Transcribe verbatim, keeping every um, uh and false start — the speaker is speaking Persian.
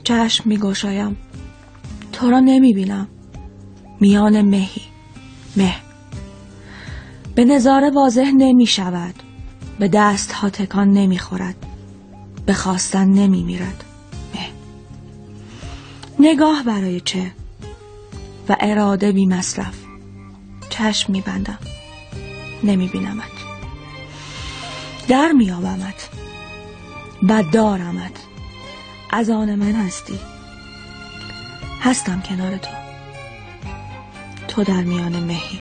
چشم می گشایم، تو را نمی بینم. میان مهی، مه. به نظاره واضح نمی شود، به دست ها تکان نمی خورد، به خواستن نمی میرد. مه. نگاه برای چه؟ و اراده بی مصرف. چشم می بندم، نمی بینمت. در می آبمت و دارمت. از آن من هستی. هستم کنار تو، تو در میان مهی.